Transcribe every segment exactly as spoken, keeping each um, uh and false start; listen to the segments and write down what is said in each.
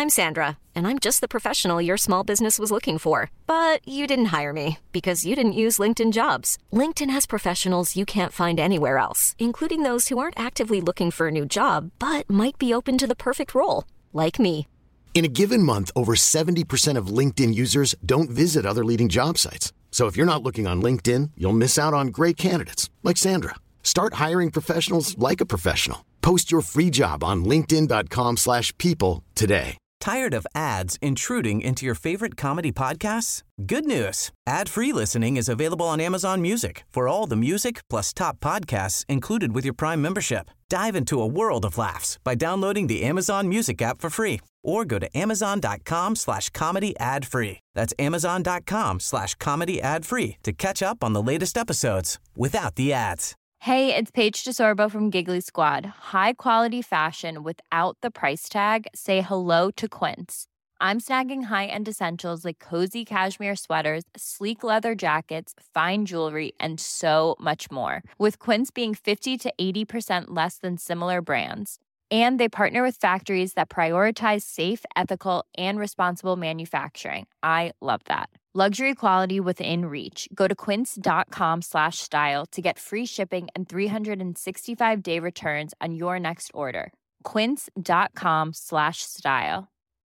I'm Sandra, and I'm just the professional your small business was looking for. But you didn't hire me because you didn't use LinkedIn Jobs. LinkedIn has professionals you can't find anywhere else, including those who aren't actively looking for a new job, but might be open to the perfect role, like me. In a given month, over seventy percent of LinkedIn users don't visit other leading job sites. So if you're not looking on LinkedIn, you'll miss out on great candidates like Sandra. Start hiring professionals like a professional. Post your free job on linkedin dot com slash people today. Tired of ads intruding into your favorite comedy podcasts? Good news. Ad-free listening is available on Amazon Music for all the music plus top podcasts included with your Prime membership. Dive into a world of laughs by downloading the Amazon Music app for free or go to amazon.com slash comedy ad free. That's amazon.com slash comedy ad free to catch up on the latest episodes without the ads. Hey, it's Paige DeSorbo from Giggly Squad. High quality fashion without the price tag. Say hello to Quince. I'm snagging high-end essentials like cozy cashmere sweaters, sleek leather jackets, fine jewelry, and so much more. With Quince being fifty to eighty percent less than similar brands. And they partner with factories that prioritize safe, ethical, and responsible manufacturing. I love that. Luxury quality within reach. Go to quince.com slash style to get free shipping and three sixty-five day returns on your next order. Quince.com slash style.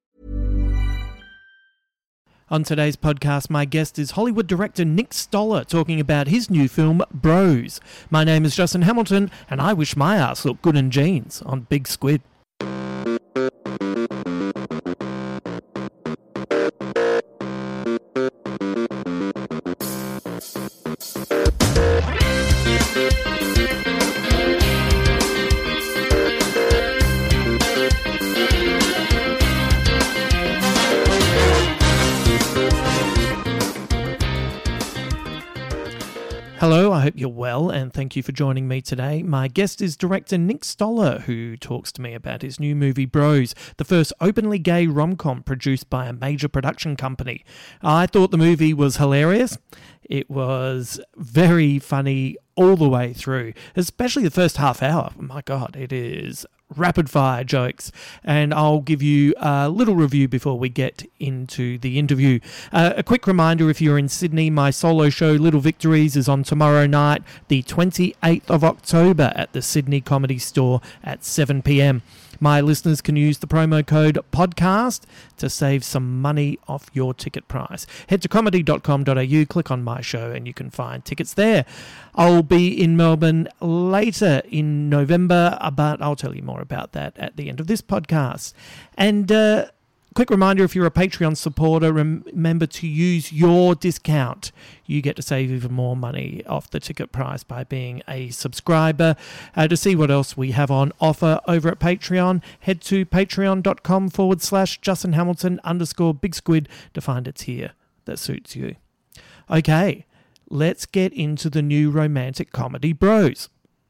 On today's podcast, my guest is Hollywood director Nick Stoller talking about his new film, Bros. My name is Justin Hamilton, and I wish my ass looked good in jeans on Big Squid. Hello, I hope you're well, and thank you for joining me today. My guest is director Nick Stoller, who talks to me about his new movie Bros, the first openly gay rom-com produced by a major production company. I thought the movie was hilarious. It was very funny all the way through, especially the first half hour. My God, it is rapid fire jokes, and I'll give you a little review before we get into the interview. Uh, a quick reminder, if you're in Sydney, my solo show Little Victories is on tomorrow night, the twenty-eighth of October at the Sydney Comedy Store at seven p.m. My listeners can use the promo code podcast to save some money off your ticket price. Head to comedy dot com dot a u, click on my show, and you can find tickets there. I'll be in Melbourne later in November, but I'll tell you more about that at the end of this podcast. And uh, quick reminder, if you're a Patreon supporter, remember to use your discount. You get to save even more money off the ticket price by being a subscriber. Uh, to see what else we have on offer over at Patreon, head to patreon.com forward slash Justin Hamilton underscore Big Squid to find a tier that suits you. Okay, let's get into the new romantic comedy Bros.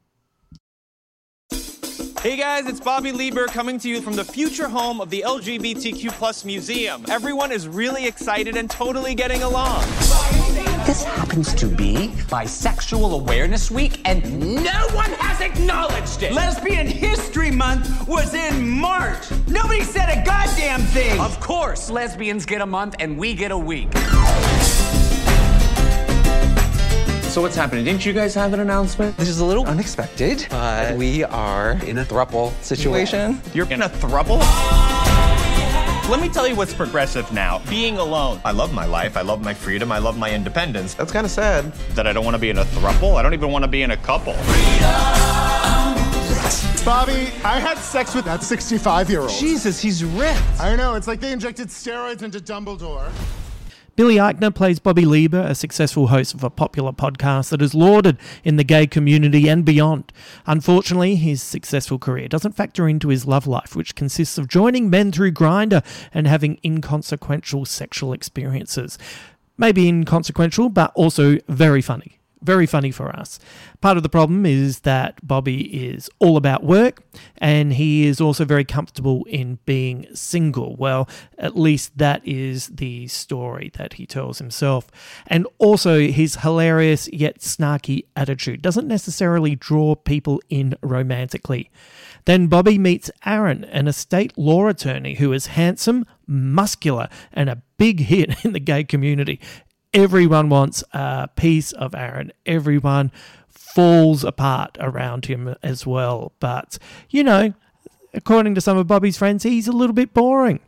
Hey guys, it's Bobby Lieber coming to you from the future home of the L G B T Q plus Museum. Everyone is really excited and totally getting along. This happens to be Bisexual Awareness Week, and no one has acknowledged it. Lesbian History Month was in March. Nobody said a goddamn thing. Of course, lesbians get a month and we get a week. So what's happening? Didn't you guys have an announcement? This is a little unexpected, but we are in a throuple situation. You're in a throuple? Let me tell you what's progressive now. Being alone. I love my life. I love my freedom. I love my independence. That's kind of sad. That I don't want to be in a throuple. I don't even want to be in a couple. Bobby, I had sex with that sixty-five-year-old. Jesus, he's ripped. I know. It's like they injected steroids into Dumbledore. Billy Eichner plays Bobby Lieber, a successful host of a popular podcast that is lauded in the gay community and beyond. Unfortunately, his successful career doesn't factor into his love life, which consists of joining men through Grindr and having inconsequential sexual experiences. Maybe inconsequential, but also very funny. Very funny for us. Part of the problem is that Bobby is all about work, and he is also very comfortable in being single. Well, at least that is the story that he tells himself. And also his hilarious yet snarky attitude doesn't necessarily draw people in romantically. Then Bobby meets Aaron, an estate law attorney who is handsome, muscular, and a big hit in the gay community. Everyone wants a piece of Aaron. Everyone falls apart around him as well. But, you know, according to some of Bobby's friends, he's a little bit boring.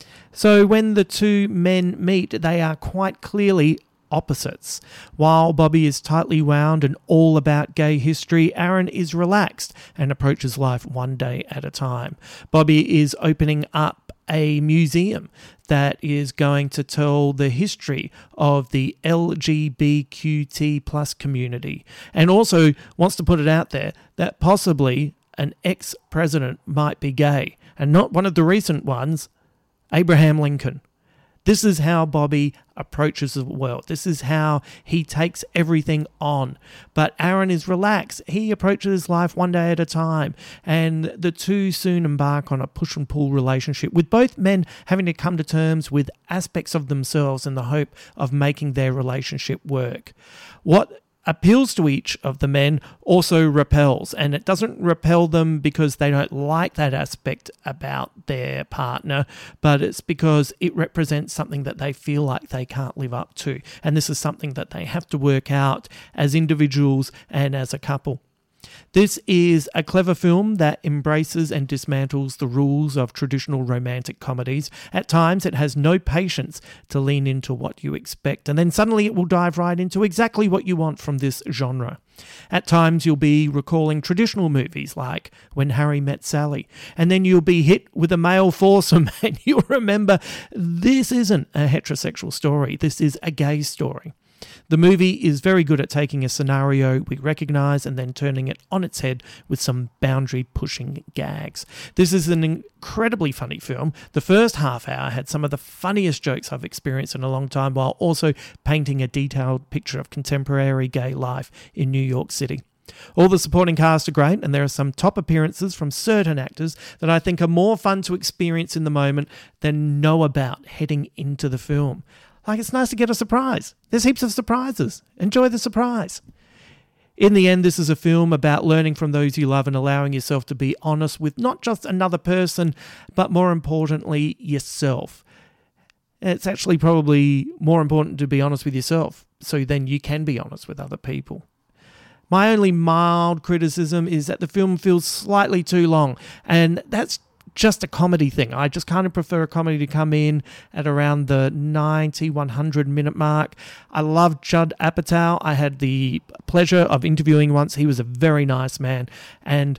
So when the two men meet, they are quite clearly opposites. While Bobby is tightly wound and all about gay history, Aaron is relaxed and approaches life one day at a time. Bobby is opening up a museum that is going to tell the history of the L G B T Q plus community, and also wants to put it out there that possibly an ex-president might be gay, and not one of the recent ones, Abraham Lincoln. This is how Bobby approaches the world. This is how he takes everything on. But Aaron is relaxed. He approaches life one day at a time. And the two soon embark on a push and pull relationship, with both men having to come to terms with aspects of themselves in the hope of making their relationship work. What appeals to each of the men also repels, and it doesn't repel them because they don't like that aspect about their partner, but it's because it represents something that they feel like they can't live up to, and this is something that they have to work out as individuals and as a couple. This is a clever film that embraces and dismantles the rules of traditional romantic comedies. At times, it has no patience to lean into what you expect, and then suddenly it will dive right into exactly what you want from this genre. At times, you'll be recalling traditional movies like When Harry Met Sally, and then you'll be hit with a male foursome, and you'll remember this isn't a heterosexual story, this is a gay story. The movie is very good at taking a scenario we recognise and then turning it on its head with some boundary-pushing gags. This is an incredibly funny film. The first half hour had some of the funniest jokes I've experienced in a long time, while also painting a detailed picture of contemporary gay life in New York City. All the supporting cast are great, and there are some top appearances from certain actors that I think are more fun to experience in the moment than know about heading into the film. Like, it's nice to get a surprise. There's heaps of surprises. Enjoy the surprise. In the end, this is a film about learning from those you love and allowing yourself to be honest with not just another person, but more importantly, yourself. It's actually probably more important to be honest with yourself, so then you can be honest with other people. My only mild criticism is that the film feels slightly too long, and that's just a comedy thing. I just kind of prefer a comedy to come in at around the ninety, one hundred minute mark. I love Judd Apatow. I had the pleasure of interviewing once. He was a very nice man, and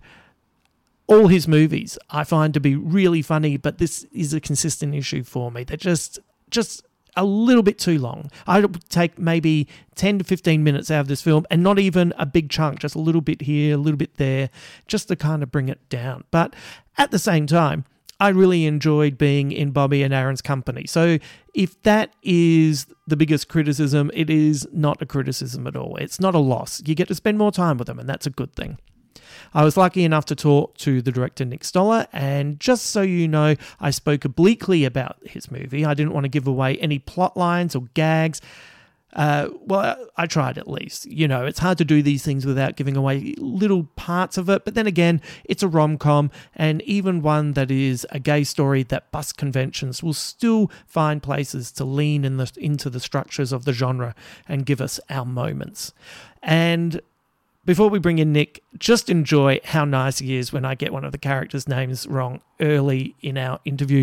all his movies I find to be really funny, but this is a consistent issue for me. They're just, just a little bit too long. I would take maybe ten to fifteen minutes out of this film, and not even a big chunk, just a little bit here, a little bit there, just to kind of bring it down. But at the same time, I really enjoyed being in Bobby and Aaron's company. So if that is the biggest criticism, it is not a criticism at all. It's not a loss. You get to spend more time with them, and that's a good thing. I was lucky enough to talk to the director Nick Stoller, and just so you know, I spoke obliquely about his movie. I didn't want to give away any plot lines or gags. Uh, well, I tried at least. You know, it's hard to do these things without giving away little parts of it, but then again, it's a rom-com, and even one that is a gay story that busts conventions will still find places to lean in the, into the structures of the genre and give us our moments. And before we bring in Nick, just enjoy how nice he is when I get one of the characters' names wrong early in our interview.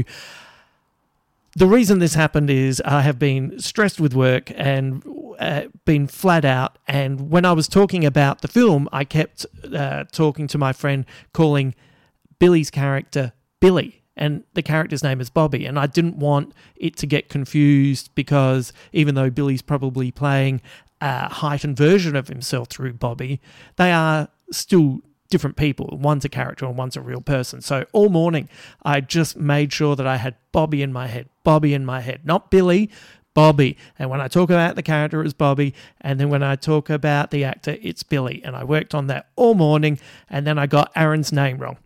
The reason this happened is I have been stressed with work and uh, been flat out, and when I was talking about the film, I kept uh, talking to my friend, calling Billy's character Billy, and the character's name is Bobby, and I didn't want it to get confused because even though Billy's probably playing a heightened version of himself through Bobby, they are still different people. One's a character and one's a real person. So all morning, I just made sure that I had Bobby in my head, Bobby in my head, not Billy, Bobby. And when I talk about the character, it's Bobby. And then when I talk about the actor, it's Billy. And I worked on that all morning, and then I got Aaron's name wrong.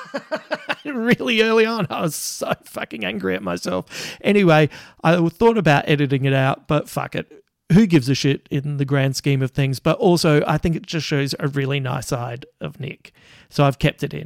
Really early on, I was so fucking angry at myself. Anyway, I thought about editing it out, but fuck it. Who gives a shit in the grand scheme of things? But also, I think it just shows a really nice side of Nick. So I've kept it in.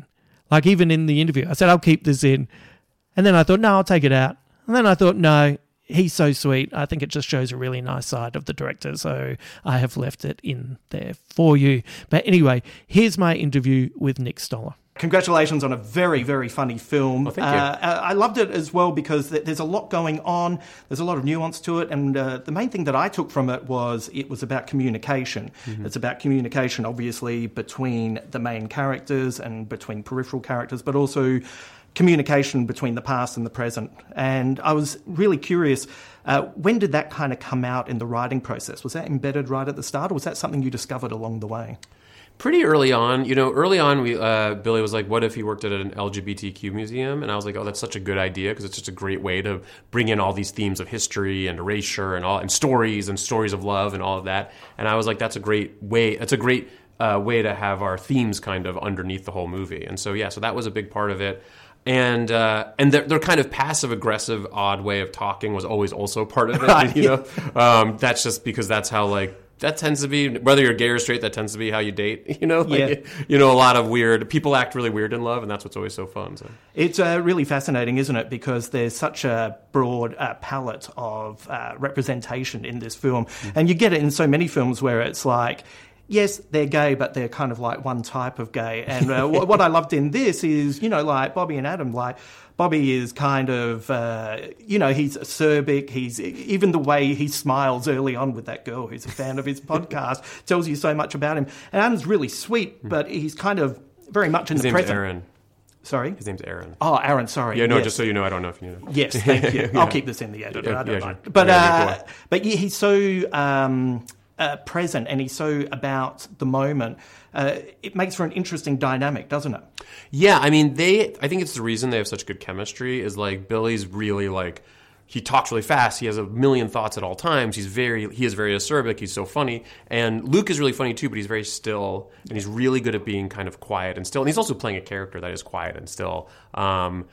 Like, even in the interview, I said, I'll keep this in. And then I thought, no, I'll take it out. And then I thought, no, he's so sweet. I think it just shows a really nice side of the director. So I have left it in there for you. But anyway, here's my interview with Nick Stoller. Congratulations on a very, very funny film. Oh, thank you. Uh, I loved it as well because there's a lot going on. There's a lot of nuance to it. And uh, the main thing that I took from it was it was about communication. Mm-hmm. It's about communication, obviously, between the main characters and between peripheral characters, but also communication between the past and the present. And I was really curious, uh, when did that kind of come out in the writing process? Was that embedded right at the start, or was that something you discovered along the way? Pretty early on, you know, early on, we uh, Billy was like, what if he worked at an L G B T Q museum? And I was like, oh, that's such a good idea because it's just a great way to bring in all these themes of history and erasure and all and stories and stories of love and all of that. And I was like, that's a great way, it's a great uh, way to have our themes kind of underneath the whole movie. And so, yeah, so that was a big part of it. And uh, and their, their kind of passive-aggressive, odd way of talking was always also part of it, you know? Um, that's just because that's how, like, that tends to be, whether you're gay or straight, that tends to be how you date, you know? Like, yeah. You know, a lot of weird, people act really weird in love, and that's what's always so fun. So. It's uh, really fascinating, isn't it? Because there's such a broad uh, palette of uh, representation in this film. Mm-hmm. And you get it in so many films where it's like, yes, they're gay, but they're kind of like one type of gay. And uh, what I loved in this is, you know, like Bobby and Adam, like Bobby is kind of, uh, you know, he's acerbic. He's even the way he smiles early on with that girl who's a fan of his podcast tells you so much about him. And Adam's really sweet, but he's kind of very much in his the name's present. Aaron. Sorry? His name's Aaron. Oh, Aaron, sorry. Yeah, no, yes. just so you know, I don't know if you know. Yes, thank you. yeah. I'll keep this in the edit. Yeah, I don't yeah, mind. sure. But, Yeah, uh, but yeah, he's so um, uh, present and he's so about the moment. Uh, it makes for an interesting dynamic, doesn't it? Yeah, I mean, they. I think it's the reason they have such good chemistry is like Billy's really like he talks really fast. He has a million thoughts at all times. He's very he is very acerbic. He's so funny, and Luke is really funny too. But he's very still, and he's really good at being kind of quiet and still. And he's also playing a character that is quiet and still. Um,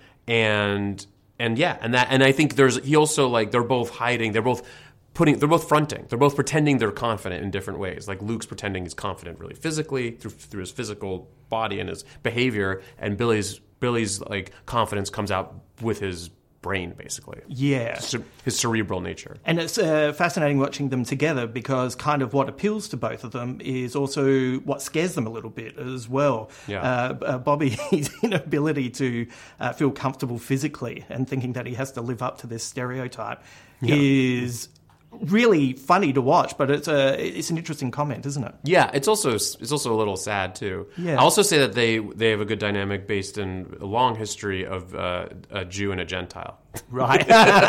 and and yeah, and that and I think there's he also like they're both hiding. They're both. Putting, they're both fronting. They're both pretending they're confident in different ways. Like Luke's pretending he's confident really physically through through his physical body and his behavior, and Billy's Billy's like confidence comes out with his brain, basically. Yeah, his cerebral nature. And it's uh, fascinating watching them together because kind of what appeals to both of them is also what scares them a little bit as well. Yeah. Uh, uh, Bobby, his inability to uh, feel comfortable physically and thinking that he has to live up to this stereotype yeah. is really funny to watch, but it's a it's an interesting comment, isn't it? Yeah, it's also it's also a little sad too. Yeah. I also say that they they have a good dynamic based in a long history of uh, a Jew and a Gentile. Right.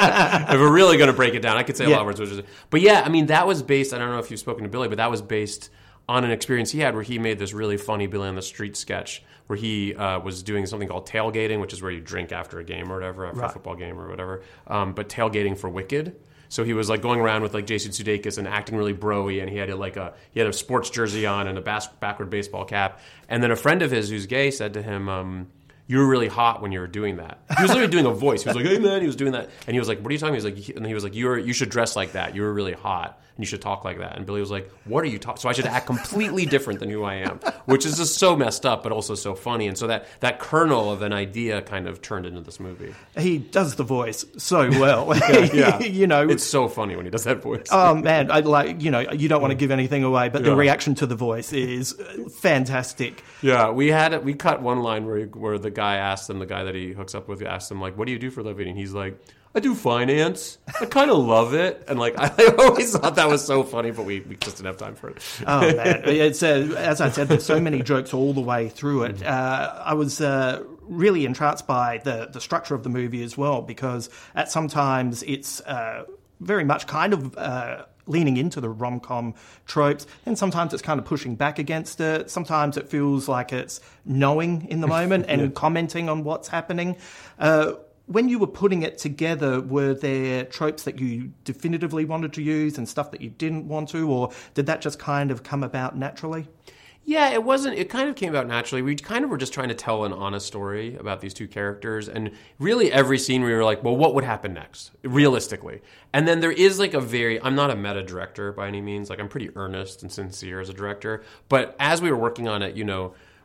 If we're really going to break it down, I could say a yeah. lot of words. Which is, but yeah, I mean that was based. I don't know if you've spoken to Billy, but that was based on an experience he had where he made this really funny Billy on the Street sketch where he uh, was doing something called tailgating, which is where you drink after a game or whatever, after right. a football game or whatever. Um, but tailgating for Wicked. So he was like going around with like Jason Sudeikis and acting really bro-y, and he had a, like a he had a sports jersey on and a bas- backward baseball cap. And then a friend of his who's gay said to him, um, "You were really hot when you were doing that." He was literally doing a voice. He was like, "Hey man," he was doing that, and he was like, "What are you talking?" He was like, and he was like, "You were you should dress like that. You were really hot, and you should talk like that." And Billy was like, "What are you talking?" So I should act completely different than who I am, which is just so messed up, but also so funny. And so that that kernel of an idea kind of turned into this movie. He does the voice so well. yeah, yeah. You know, it's so funny when he does that voice. Oh man, I like you know you don't want to give anything away, but yeah. the reaction to the voice is fantastic. Yeah, we had we cut one line where he, where the guy asked him, the guy that he hooks up with, asked him like, "What do you do for a living?" And he's like, "I do finance. I kind of love it." And like, I always thought that was so funny, but we, we just didn't have time for it. Oh man, it's uh, as I said, there's so many jokes all the way through it. Uh, I was uh, really entranced by the the structure of the movie as well, because at sometimes it's uh, very much kind of. Uh, leaning into the rom-com tropes, and sometimes it's kind of pushing back against it. Sometimes it feels like it's knowing in the moment and yeah. commenting on what's happening. Uh, when you were putting it together, were there tropes that you definitively wanted to use and stuff that you didn't want to, or did that just kind of come about naturally? Yeah, it wasn't. It kind of came about naturally. We kind of were just trying to tell an honest story about these two characters. And really every scene we were like, well, what would happen next, realistically? And then there is like a very, I'm not a meta director by any means. Like I'm pretty earnest and sincere as a director. But as we were working on it, you know,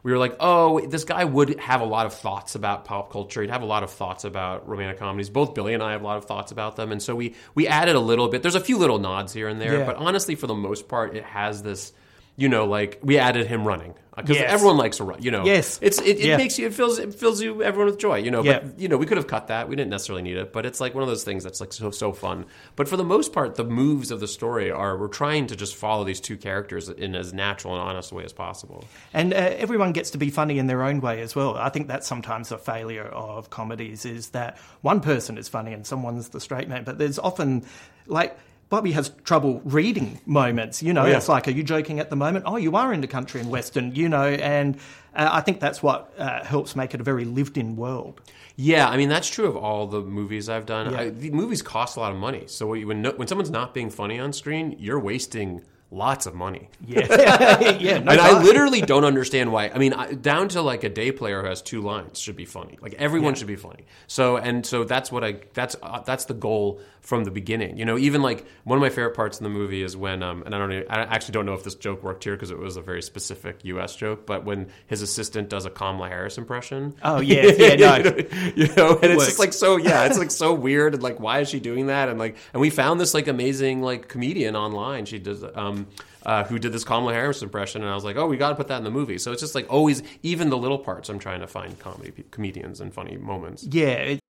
we were like, oh, this guy would have a lot of thoughts about pop culture. He'd have a lot of thoughts about romantic comedies. Both Billy and I have a lot of thoughts about them. And so we, we added a little bit. There's a few little nods here and there. Yeah. But honestly, for the most part, it has this, you know, like we added him running. Because Yes. everyone likes to run, you know. Yes. It's it, it Yeah. makes you it fills it fills you everyone with joy, you know. Yeah. But you know, we could have cut that. We didn't necessarily need it, but it's like one of those things that's like so so fun. But for the most part, the moves of the story are we're trying to just follow these two characters in as natural and honest a way as possible. And uh, everyone gets to be funny in their own way as well. I think that's sometimes a failure of comedies is that one person is funny and someone's the straight man. But there's often, like, Bobby has trouble reading moments, you know. Oh, yeah. It's like, are you joking at the moment? Oh, you are into country and western, you know. And uh, I think that's what uh, helps make it a very lived-in world. Yeah, I mean that's true of all the movies I've done. Yeah. I, the movies cost a lot of money, so when when, no, when someone's not being funny on screen, you're wasting lots of money. Yeah, yeah. No and I doubt. literally don't understand why. I mean, I, down to like a day player who has two lines should be funny. Like everyone Yeah. should be funny. So and so that's what I that's uh, that's the goal from the beginning. You know, even like one of my favorite parts in the movie is when um and I don't even, I actually don't know if this joke worked here because it was a very specific U S joke, but when his assistant does a Kamala Harris impression. Oh yeah, yeah, no. you know, you know, and it's Works. just like so yeah, it's like so weird and like why is she doing that? And like and we found this like amazing like comedian online. She does um Uh, who did this Kamala Harris impression, and I was like, oh, we got to put that in the movie. So it's just like always, even the little parts, I'm trying to find comedy comedians and funny moments. Yeah. It-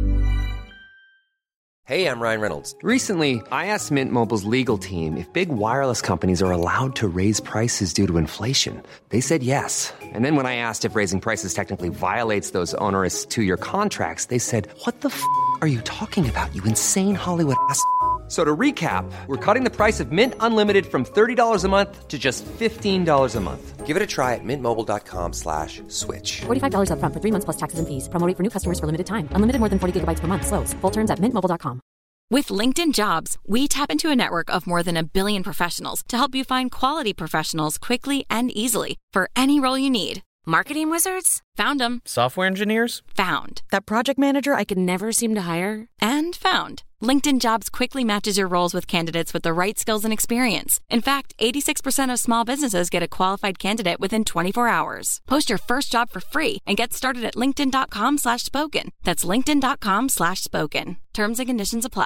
Hey, I'm Ryan Reynolds. Recently, I asked Mint Mobile's legal team if big wireless companies are allowed to raise prices due to inflation. They said yes. And then when I asked if raising prices technically violates those onerous two-year contracts, they said, what the f*** are you talking about, you insane Hollywood ass f- So to recap, we're cutting the price of Mint Unlimited from thirty dollars a month to just fifteen dollars a month. Give it a try at mintmobile.com slash switch. forty-five dollars up front for three months plus taxes and fees. Promo rate for new customers for limited time. Unlimited more than forty gigabytes per month. Slows full terms at mint mobile dot com. With LinkedIn Jobs, we tap into a network of more than a billion professionals to help you find quality professionals quickly and easily for any role you need. Marketing wizards? Found them. Software engineers? Found. That project manager I could never seem to hire? And found. LinkedIn Jobs quickly matches your roles with candidates with the right skills and experience. In fact, eighty-six percent of small businesses get a qualified candidate within twenty-four hours. Post your first job for free and get started at linkedin.com slash spoken. That's linkedin.com slash spoken. Terms and conditions apply.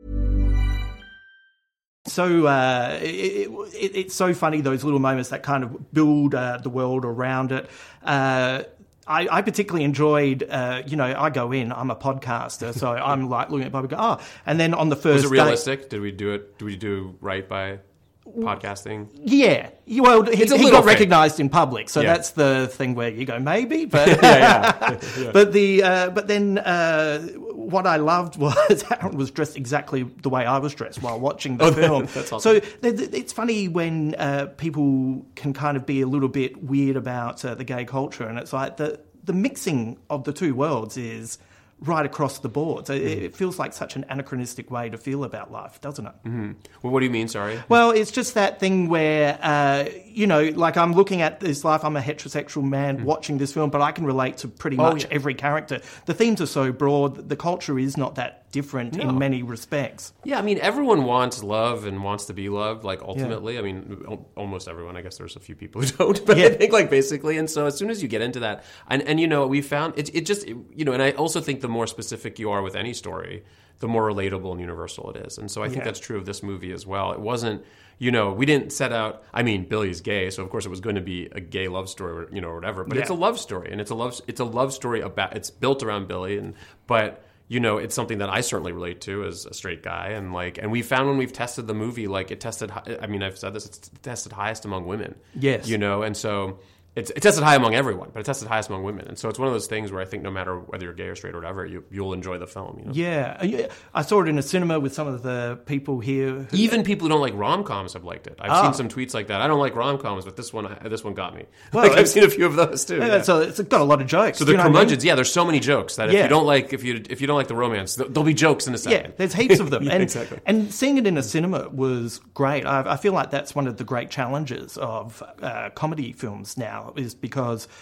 So uh, it, it, it's so funny, those little moments that kind of build uh, the world around it. Uh, I, I particularly enjoyed, uh, you know, I go in, I'm a podcaster, so I'm like looking at Bobby, go, oh, and then on the first Was it realistic? day, Did we do it? Did we do right by podcasting? Yeah. Well, he, It's a he little got fake. recognised in public, so Yeah. that's the thing where you go, maybe, but yeah, yeah. Yeah. but the uh, but then uh, what I loved was Aaron was dressed exactly the way I was dressed while watching the Oh, film. that's awesome. So th- th- it's funny when uh, people can kind of be a little bit weird about uh, the gay culture, and it's like the the mixing of the two worlds is right across the board. So it, it feels like such an anachronistic way to feel about life, doesn't it? Mm-hmm. Well, what do you mean? Sorry. Well, it's just that thing where, uh, you know, like I'm looking at this life, I'm a heterosexual man watching this film, but I can relate to pretty Oh, much yeah. every character. The themes are so broad, the culture is not that different No. in many respects. Yeah, I mean, everyone wants love and wants to be loved, like, ultimately. I mean, al- almost everyone. I guess there's a few people who don't, but Yeah. I think, like, basically. And so as soon as you get into that, and, and you know, we found, it, it just, it, you know, and I also think the more specific you are with any story, the more relatable and universal it is. And so I think Yeah. that's true of this movie as well. It wasn't, you know, we didn't set out, I mean, Billy's gay, so of course it was going to be a gay love story, or, you know, or whatever, but Yeah. it's a love story, and it's a love, it's a love story about, it's built around Billy, and, but, you know, it's something that I certainly relate to as a straight guy. And like, and we found when we've tested the movie, like it tested, hi- I mean, I've said this, it's tested highest among women. Yes. You know, and so it's, it tested high among everyone, but it tested highest among women. And so it's one of those things where I think no matter whether you're gay or straight or whatever, you, you'll enjoy the film, you know? Yeah. Uh, yeah. I saw it in a cinema with some of the people here. Who, Even people who don't like rom-coms have liked it. I've Ah. seen some tweets like that. I don't like rom-coms, but this one, this one got me. Well, like I've it's- seen a few of those too. Yeah, yeah. So it's got a lot of jokes. So do the you know what I mean? curmudgeons, yeah, there's so many jokes that if Yeah. you don't like if you if you don't like the romance, th- there'll be jokes in a second. Yeah, there's heaps of them. Yeah, and, exactly. and seeing it in a cinema was great. I, I feel like that's one of the great challenges of uh, comedy films now, is because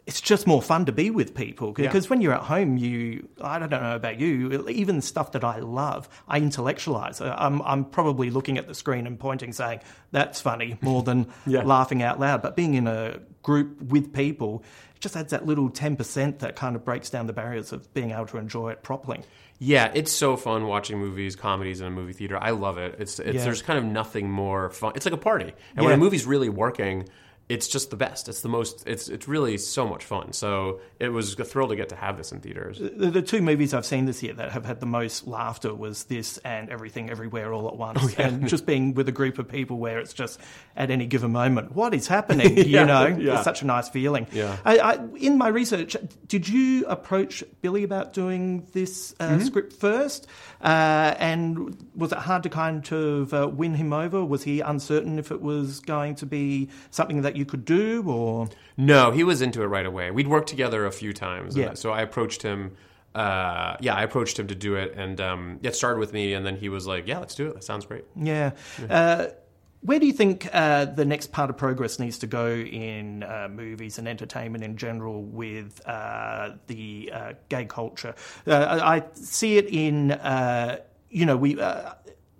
it's just more fun to be with people, because Yeah. when you're at home, you, I don't know about you, even stuff that I love, I intellectualize. I'm, I'm probably looking at the screen and pointing, saying, that's funny, more than Yeah. laughing out loud. But being in a group with people, it just adds that little ten percent that kind of breaks down the barriers of being able to enjoy it properly. Yeah, it's so fun watching movies, comedies in a movie theater. I love it. It's, it's Yeah. There's kind of nothing more fun. It's like a party. And Yeah. when a movie's really working, it's just the best. It's the most, it's it's really so much fun. So it was a thrill to get to have this in theaters. The, the two movies I've seen this year that have had the most laughter was this and Everything Everywhere All at Once. Oh, yeah. And just being with a group of people where it's just at any given moment, what is happening? Yeah, you know, yeah. it's such a nice feeling. Yeah. I, I, in my research, did you approach Billy about doing this uh, Mm-hmm. script first? Uh, and was it hard to kind of uh, win him over? Was he uncertain if it was going to be something that you could do, or? No, he was into it right away. We'd worked together a few times. Yeah. So I approached him. Uh, yeah, I approached him to do it, and um, it started with me, and then he was like, "Yeah, let's do it. That sounds great." Yeah. Uh, where do you think uh, the next part of progress needs to go in uh, movies and entertainment in general with uh, the uh, gay culture? Uh, I I see it in, uh, you know, we. Uh,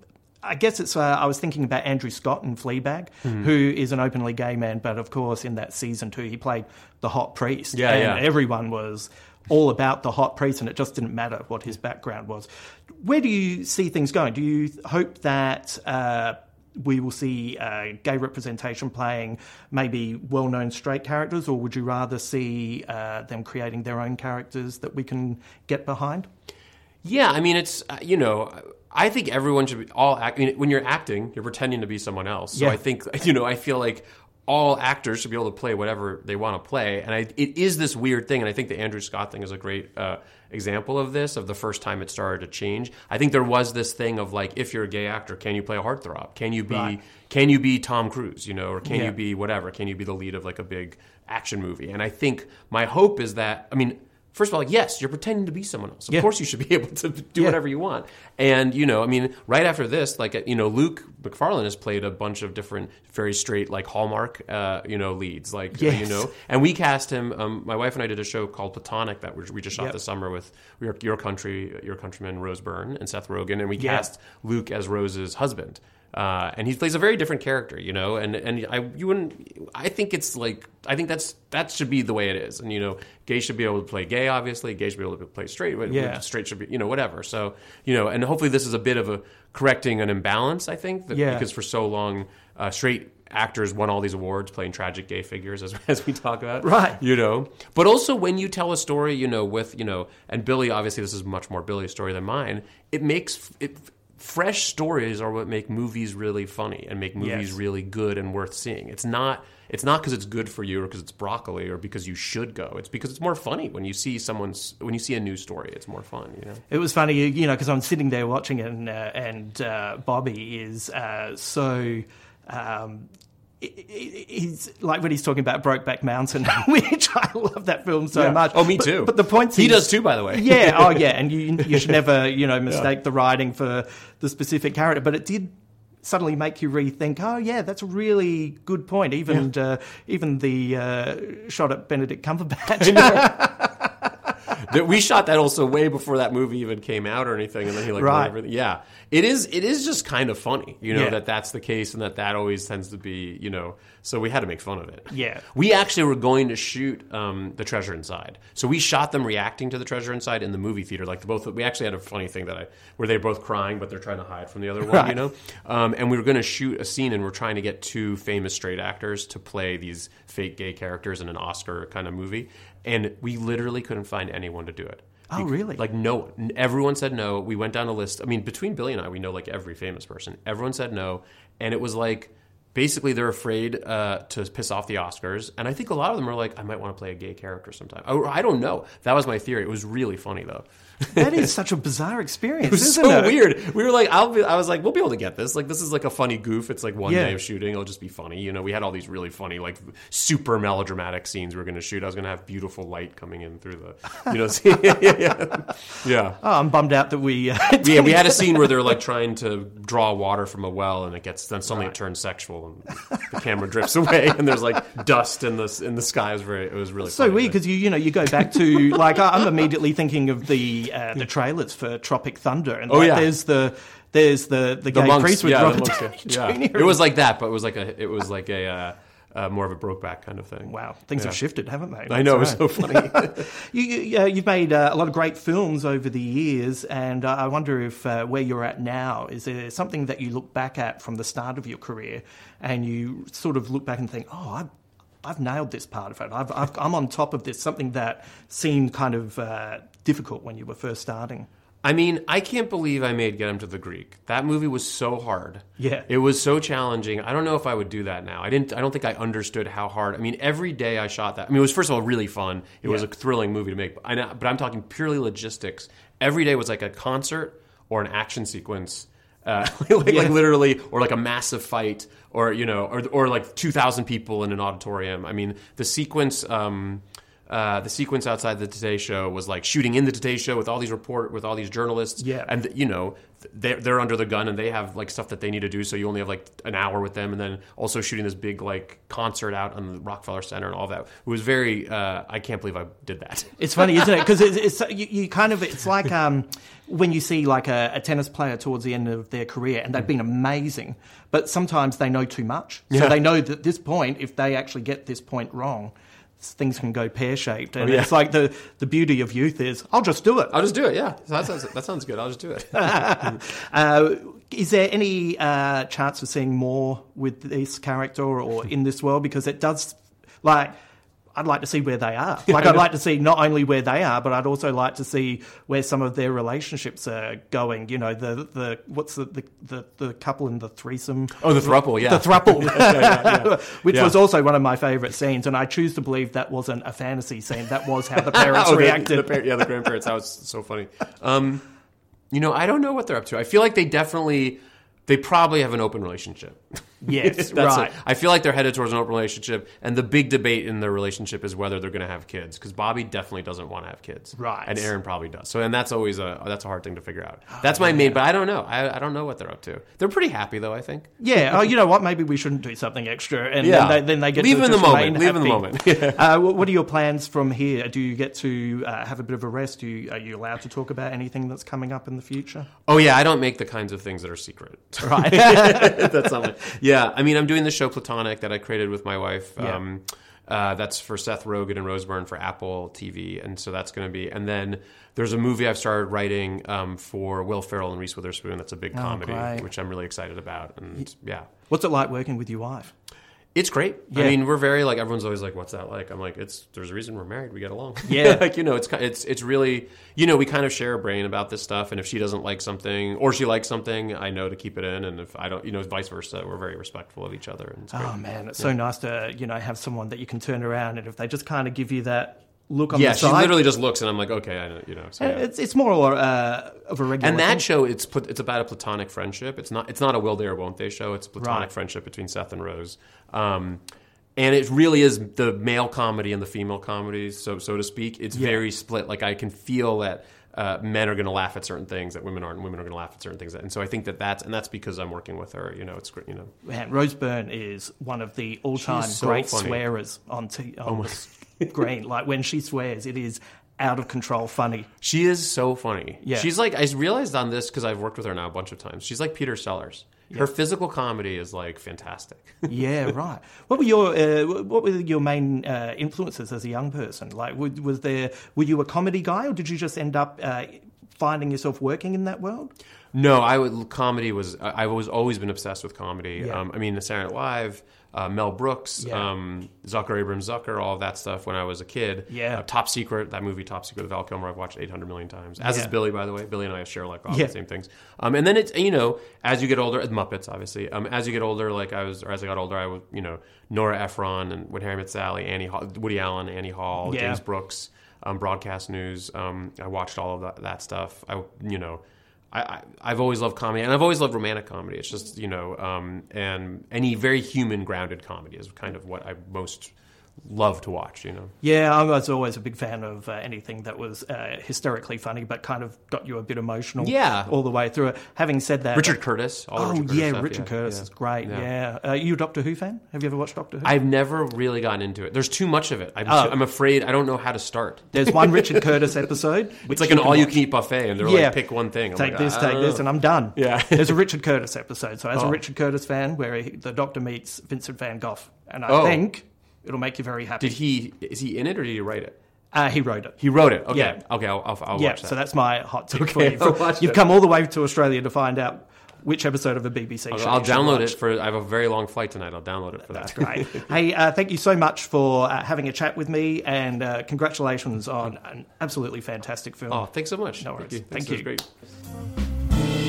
I guess it's. Uh, I was thinking about Andrew Scott in Fleabag, Mhm. who is an openly gay man, but of course in that season two he played the hot priest, Yeah, and yeah. everyone was all about the hot priest, and it just didn't matter what his background was. Where do you see things going? Do you hope that uh, we will see uh, gay representation playing maybe well-known straight characters, or would you rather see uh, them creating their own characters that we can get behind? Yeah, I mean, it's uh, you know, I think everyone should be all act. I mean, when you're acting, you're pretending to be someone else. So Yeah. I think you know, I feel like all actors should be able to play whatever they want to play, and I, it is this weird thing. And I think the Andrew Scott thing is a great uh, example of this. Of the first time it started to change. I think there was this thing of like, if you're a gay actor, can you play a heartthrob? Can you be Right. can you be Tom Cruise? You know, or can Yeah. you be whatever? Can you be the lead of like a big action movie? And I think my hope is that I mean. First of all, like, yes, you're pretending to be someone else. Of Yeah. course you should be able to do Yeah. whatever you want. And, you know, I mean, right after this, like, you know, Luke McFarlane has played a bunch of different, very straight, like, Hallmark, uh, you know, leads. Like, Yes. uh, you know, and we cast him, um, my wife and I did a show called Platonic that we we just shot Yep. this summer with your, your country, your countryman, Rose Byrne and Seth Rogen. And we Yeah. cast Luke as Rose's husband. Uh, and he plays a very different character, you know, and and I you wouldn't. I think it's like I think that's that should be the way it is, and you know, gay should be able to play gay, obviously. Gay should be able to play straight. but Yeah. Straight should be, you know, whatever. So you know, and hopefully this is a bit of a correcting an imbalance. I think that Yeah. because for so long, uh, straight actors won all these awards playing tragic gay figures, as as we talk about, Right. You know, but also when you tell a story, you know, with you know, and Billy, obviously, this is much more Billy's story than mine. It makes it. Fresh stories are what make movies really funny and make movies Yes. really good and worth seeing. It's not it's not because it's good for you or because it's broccoli or because you should go. It's because it's more funny when you see someone's when you see a new story. It's more fun, you know. It was funny, you know, because I'm sitting there watching it, and, uh, and uh, Bobby is uh, so. Um, he- he- he's like when he's talking about Brokeback Mountain, which I love that film so Yeah. much. Oh, me But- too. But the point He is- does too, by the way. Yeah. Oh, yeah. And you you should never you know mistake the writing for the specific character. But it did suddenly make you rethink. Oh, yeah, that's a really good point. Even uh, even the uh, shot at Benedict Cumberbatch. That we shot that also way before that movie even came out or anything, and then he like Right. wrote everything. Yeah, it is. It is just kind of funny, you know, Yeah. that that's the case, and that that always tends to be, you know. So we had to make fun of it. Yeah. We actually were going to shoot um, The Treasure Inside, so we shot them reacting to The Treasure Inside in the movie theater. Like the both, we actually had a funny thing that I where they're both crying, but they're trying to hide from the other one, Right. you know. Um, and we were going to shoot a scene, and we're trying to get two famous straight actors to play these fake gay characters in an Oscar kind of movie, and we literally couldn't find anyone to do it. Oh, really? Like, no one. Everyone said no. We went down a list. I mean, between Billy and I, we know, like, every famous person. Everyone said no. And it was like, basically, they're afraid uh, to piss off the Oscars. And I think a lot of them are like, I might want to play a gay character sometime. Or I don't know. That was my theory. It was really funny, though. That is such a bizarre experience, It was isn't so it? weird. We were like, I'll be, I was like, we'll be able to get this. Like, this is like a funny goof. It's like one Yeah. day of shooting. It'll just be funny. You know, we had all these really funny, like super melodramatic scenes we were going to shoot. I was going to have beautiful light coming in through the, you know, yeah. yeah. Oh, I'm bummed out that we. Uh, Yeah, we had a scene where they're like trying to draw water from a well, and it gets then suddenly Right. it turns sexual, and the camera drifts away, and there's like dust in the in the sky. It was very, it was really so funny, weird because you you know you go back to like I'm immediately thinking of the uh, the trailers for Tropic Thunder, and Oh, like, yeah. there's the there's the the, The gay monks, priest with yeah, the Robert monks, Downey yeah. Yeah. Junior It was like that, but it was like a it was like a uh, uh, more of a Brokeback kind of thing. Wow, things Yeah. have shifted, haven't they? I know, it was That's so right. funny. you, you, uh, you've made uh, a lot of great films over the years, and uh, I wonder if uh, where you're at now, is there something that you look back at from the start of your career and you sort of look back and think, oh, I've, I've nailed this part of it. I've, I've, I'm on top of this, something that seemed kind of uh, difficult when you were first starting. I mean, I can't believe I made Get Him to the Greek. That movie was so hard. Yeah. It was so challenging. I don't know if I would do that now. I didn't I don't think I understood how hard. I mean, every day I shot that. I mean, it was first of all really fun. It was Yeah. a thrilling movie to make. But, I know, but I'm talking purely logistics. Every day was like a concert or an action sequence. Uh, like, Yeah. like literally, or like a massive fight, or you know, or or like two thousand people in an auditorium. I mean, the sequence, um, uh, the sequence outside the Today Show was like shooting in the Today Show with all these report with all these journalists. Yeah. And you know, they're they're under the gun and they have like stuff that they need to do. So you only have like an hour with them, and then also shooting this big like concert out on the Rockefeller Center and all that. It was very. Uh, I can't believe I did that. It's funny, isn't it? Because it's, it's you, you kind of it's like um, when you see like a, a tennis player towards the end of their career and they've been amazing, but sometimes they know too much. So Yeah. they know that this point, if they actually get this point wrong, things can go pear-shaped. And Oh, yeah. it's like the, the beauty of youth is, I'll just do it. I'll just do it. Yeah, that sounds that sounds good. I'll just do it. uh, is there any uh, chance of seeing more with this character or in this world? Because it does, like, I'd like to see where they are. Like, I'd like to see not only where they are, but I'd also like to see where some of their relationships are going. You know, the the what's the the, the, the couple in the threesome? Oh, the throuple, yeah. The throuple, yeah, yeah, yeah. which Yeah. was also one of my favourite scenes, and I choose to believe that wasn't a fantasy scene. That was how the parents Oh, the- reacted. The, par- yeah, the grandparents. That was so funny. Um, you know, I don't know what they're up to. I feel like they definitely, they probably have an open relationship. Yes, That's right. it. I feel like they're headed towards an open relationship, and the big debate in their relationship is whether they're going to have kids. Because Bobby definitely doesn't want to have kids, Right. And Aaron probably does. So, and that's always a that's a hard thing to figure out. That's my main, but I don't know. I, I don't know what they're up to. They're pretty happy though. I think. Yeah. Oh, you know what? Maybe we shouldn't do something extra, and Yeah. then, they, then they get Leave to in the just moment. remain Leave in the happy. moment. uh, what what are your plans from here? Do you get to uh, have a bit of a rest? Do you, are you allowed to talk about anything that's coming up in the future? Oh yeah, I don't make the kinds of things that are secret. Right. That's not my, yeah, I mean, I'm doing the show Platonic that I created with my wife. Yeah. Um, uh, that's for Seth Rogen and Rose Byrne for Apple T V, and so that's going to be. And then there's a movie I've started writing um, for Will Ferrell and Reese Witherspoon. That's a big Oh, comedy, great. which I'm really excited about. And yeah, What's it like working with your wife? it's great. Yeah. I mean, we're very like everyone's always like, "What's that like?" I'm like, "It's there's a reason we're married. We get along." Yeah. like you know, it's ki- it's it's really you know we kind of share a brain about this stuff, and if she doesn't like something or she likes something, I know to keep it in, and if I don't, you know, vice versa. We're very respectful of each other. And it's great. Oh man, it's Yeah. so nice to you know have someone that you can turn around, and if they just kind of give you that look on yeah, the she side, literally just looks, and I'm like, okay, I know, you know. So, uh, yeah. it's it's more uh, of a regular. And that thing. show, it's put, it's about a platonic friendship. It's not it's not a will they or won't they show. It's a platonic Right. friendship between Seth and Rose, um, and it really is the male comedy and the female comedy, so so to speak. It's Yeah. very split. Like I can feel that. Uh, men are going to laugh at certain things that women aren't, and women are going to laugh at certain things. That, and so I think that that's, and that's because I'm working with her. You know, it's great. You know, Man, Rose Byrne is one of the all-time She's so great funny. swearers on, t- on Oh my- the screen. Like when she swears, it is out of control funny. she is so funny. Yeah. She's like, I realized on this because I've worked with her now a bunch of times. She's like Peter Sellers. Her physical comedy is like fantastic. Yeah, right. What were your uh, what were your main uh, influences as a young person? Like, was, was there were you a comedy guy, or did you just end up uh, finding yourself working in that world? No, I would. Comedy was. I- I've always always been obsessed with comedy. Yeah. Um, I mean, Saturday Night Live, uh, Mel Brooks, Yeah. um, Zucker Abrams Zucker, all of that stuff when I was a kid. Yeah. Uh, Top Secret, that movie Top Secret with Val Kilmer, I've watched eight hundred million times. As Yeah. is Billy, by the way. Billy and I share like all Yeah. the same things. Um, and then it's you know as you get older, Muppets obviously. Um, as you get older, like I was, or as I got older, I was you know Nora Ephron and When Harry Met Sally, Annie Hall, Woody Allen, Annie Hall, Yeah. James Brooks. um, broadcast news. Um, I watched all of that, that stuff. I, you know, I, I, I've always loved comedy, and I've always loved romantic comedy. It's just, you know, um, and any very human, grounded comedy is kind of what I most love to watch, you know. Yeah, I was always a big fan of uh, anything that was uh, hysterically funny, but kind of got you a bit emotional. Yeah. all the way through it. Having said that, Richard Curtis. All oh Richard Curtis yeah, stuff, Richard yeah, Curtis yeah. is great. Yeah. Yeah, uh, you a Doctor Who fan? Have you ever watched Doctor Who? I've never really gotten into it. There's too much of it. I'm, Oh. too, I'm afraid I don't know how to start. There's one Richard Curtis episode. Which It's like you an can all-you-can-eat watch. buffet, and they're Yeah. like, pick one thing. I'm Take like, this, I take don't this, know. and I'm done. Yeah. There's a Richard Curtis episode. So as Oh. a Richard Curtis fan, where he, the Doctor meets Vincent van Gogh, and I Oh. think it'll make you very happy. Did he? Is he in it, or did he write it? Uh, he wrote it. He wrote it. Okay. Yeah. Okay. I'll, I'll, I'll yeah, watch that. so that's my hot tip Okay, for you. I'll watch You've it. come all the way to Australia to find out which episode of a B B C I'll, show I'll you should download watch. it for. I have a very long flight tonight. I'll download it for That's that. great. Hey, uh, thank you so much for uh, having a chat with me, and uh, congratulations on an absolutely fantastic film. Oh, thanks so much. No worries. Thank you. Thank This was you. great.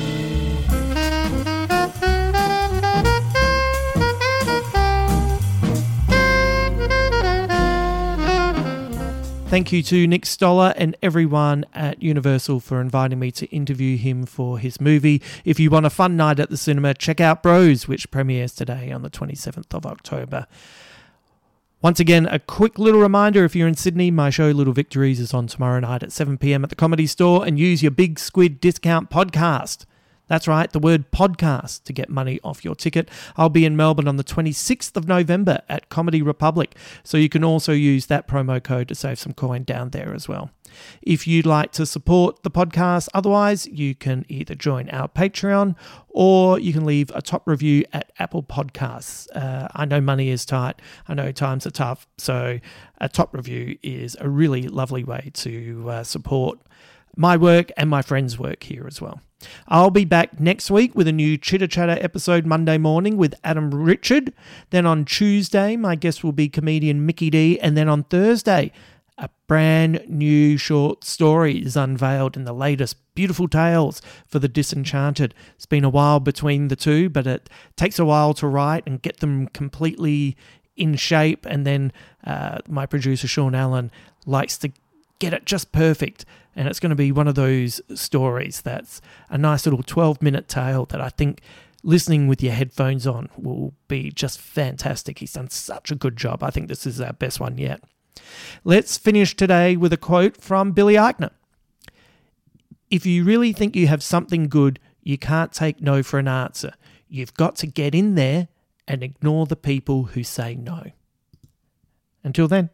Thank you to Nick Stoller and everyone at Universal for inviting me to interview him for his movie. If you want a fun night at the cinema, check out Bros, which premieres today on the twenty-seventh of October. Once again, a quick little reminder, if you're in Sydney, my show Little Victories is on tomorrow night at seven p.m. at the Comedy Store, and use your Big Squid discount podcast. That's right, the word podcast, to get money off your ticket. I'll be in Melbourne on the twenty-sixth of November at Comedy Republic, so you can also use that promo code to save some coin down there as well. If you'd like to support the podcast otherwise, you can either join our Patreon or you can leave a top review at Apple Podcasts. Uh, I know money is tight. I know times are tough, so a top review is a really lovely way to uh, support my work and my friends' work here as well. I'll be back next week with a new Chitter Chatter episode Monday morning with Adam Richard. Then on Tuesday, my guest will be comedian Mickey D. And then on Thursday, a brand new short story is unveiled in the latest Beautiful Tales for the Disenchanted. It's been a while between the two, but it takes a while to write and get them completely in shape. And then uh, my producer, Sean Allen, likes to get it just perfect. And it's going to be one of those stories that's a nice little twelve-minute tale that I think listening with your headphones on will be just fantastic. He's done such a good job. I think this is our best one yet. Let's finish today with a quote from Billy Eichner. If you really think you have something good, you can't take no for an answer. You've got to get in there and ignore the people who say no. Until then.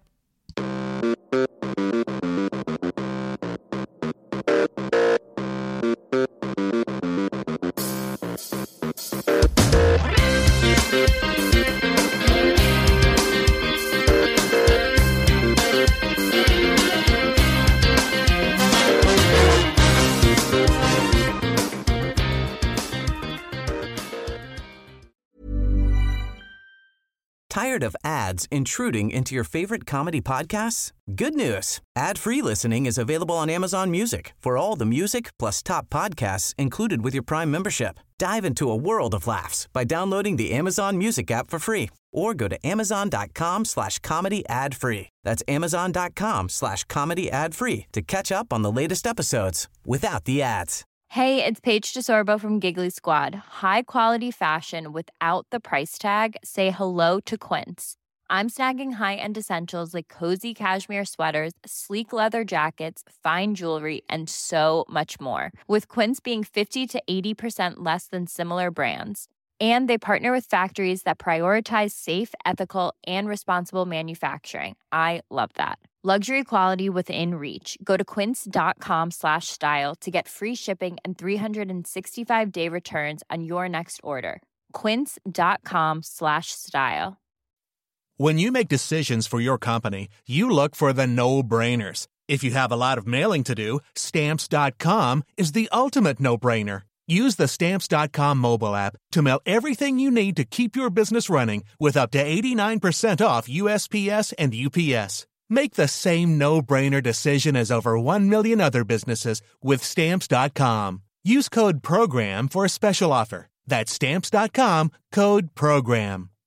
Tired of ads intruding into your favorite comedy podcasts? Good news. Ad-free listening is available on Amazon Music for all the music plus top podcasts included with your Prime membership. Dive into a world of laughs by downloading the Amazon Music app for free or go to amazon.com slash comedy ad free. That's amazon.com slash comedy ad free to catch up on the latest episodes without the ads. Hey, it's Paige DeSorbo from Giggly Squad. High quality fashion without the price tag. Say hello to Quince. I'm snagging high-end essentials like cozy cashmere sweaters, sleek leather jackets, fine jewelry, and so much more. With Quince being fifty to eighty percent less than similar brands. And they partner with factories that prioritize safe, ethical, and responsible manufacturing. I love that. Luxury quality within reach. Go to quince.com slash style to get free shipping and three sixty-five day returns on your next order. Quince.com slash style. When you make decisions for your company, you look for the no-brainers. If you have a lot of mailing to do, Stamps dot com is the ultimate no-brainer. Use the Stamps dot com mobile app to mail everything you need to keep your business running with up to eighty-nine percent off U S P S and U P S. Make the same no-brainer decision as over one million other businesses with Stamps dot com. Use code PROGRAM for a special offer. That's Stamps dot com, code PROGRAM.